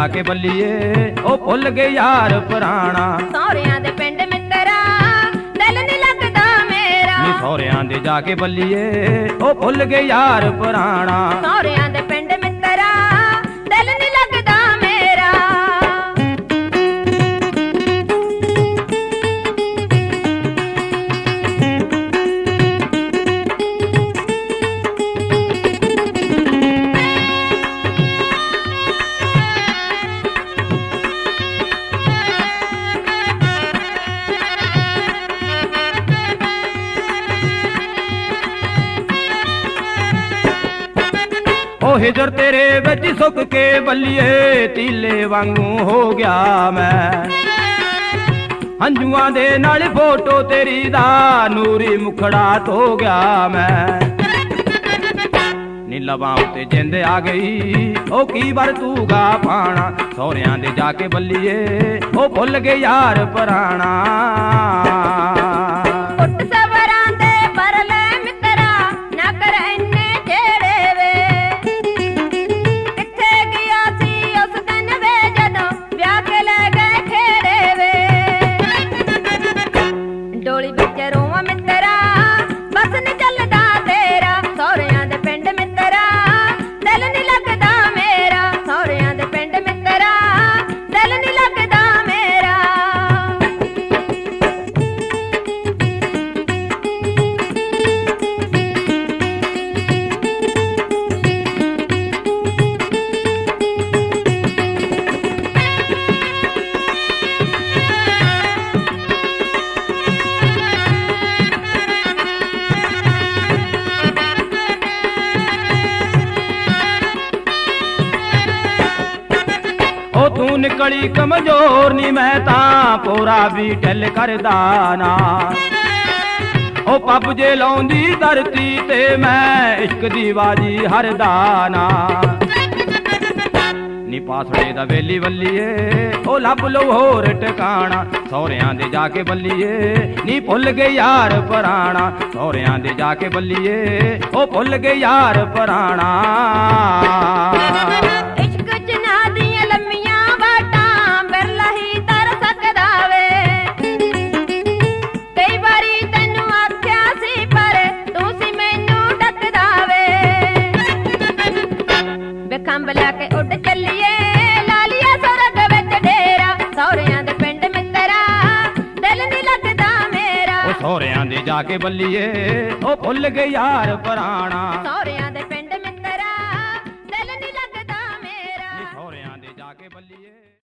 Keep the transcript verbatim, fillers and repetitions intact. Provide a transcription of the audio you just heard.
जाके बल्लीए ओ भुल गए यार पुराना। सौरियां दे पिंड मित्रा दिल नहीं लगदा मेरा। नी सौरियां दे जाके बल्लीए ओ भुल गए यार पुराना। सौरियां दे पिंड मित्रा दिल नहीं लगदा मेरा। हिजर तेरे बिच सुख के बल्लीए तीले वांगू हो गया मैं। हंजुआं दे नाल फोटो तेरी दा नूरी मुखड़ा धो गया मैं। नी लवां उत्ते जिंद आ गई ओ की बार तूगा पाना। सौरियां दे जाके बल्लीए ओ भुल गए यार पुराना। तू निकली कमजोर नी मैं तां पूरा भी ढिल करदा ना। ओ पब जे लाउंदी धरती ते मैं इश्क दी बाजी हरदा ना। नी पासड़े दा वेली वल्लीए ओ लब लो होर टकाना। सौरियां दे जाके बल्लीए नी भुल गए यार पुराना। सौरियां दे जाके बल्लीए ओ भुल गए यार पुराना। खंबला के उड़ चलिए लालिया सुरग विच डेरा। सौरियां दे पिंड मित्रा दिल नहीं लगदा मेरा। ओ सौरियां दे जाके बल्लीए ओ भुल गए यार पुराना। सौरियां दे पिंड मित्रा दिल नहीं लगदा मेरा। सौरियां दे जाके बल्लीए।